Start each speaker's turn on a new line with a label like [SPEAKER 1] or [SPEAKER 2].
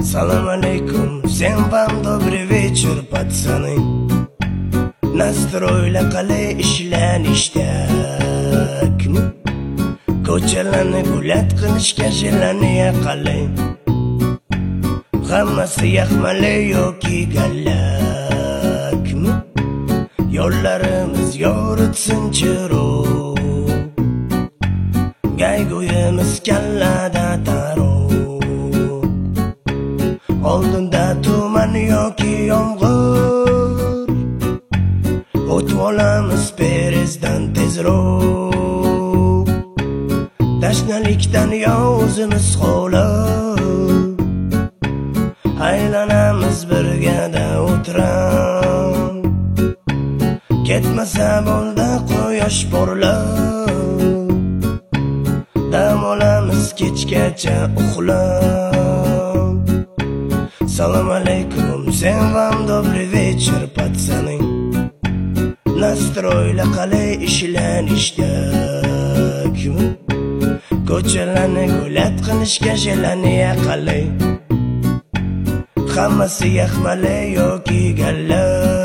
[SPEAKER 1] Салам алейкум, всем вам добрый вечер, пацаны. Nastroylar qalay ishlanishda-mi? Ko'chalarni gullat qilishga jelaniya qalay. Hammasi yaxmalay yoki gallakmi? Yo'llarimiz yoritsin chiroq, Gaygo'yimiz kallada taroq. Oldinda tuman yoki yomg'ir, o'tib olamiz perezdan tezroq. Tashnalikdan yo o'zimiz xo'lab, aylanamiz birgada o'tirib. Ketmasa bo'ldi quyosh porlab, dam olamiz kechgacha uxlab. Салам алейкум, всем вам добрый вечер, пацаны. Nastroylar qalay ishlanishda-mi? Ko'chalarni gullat qilishga jelaniya qalay. Hammasi yaxmalay yoki galla.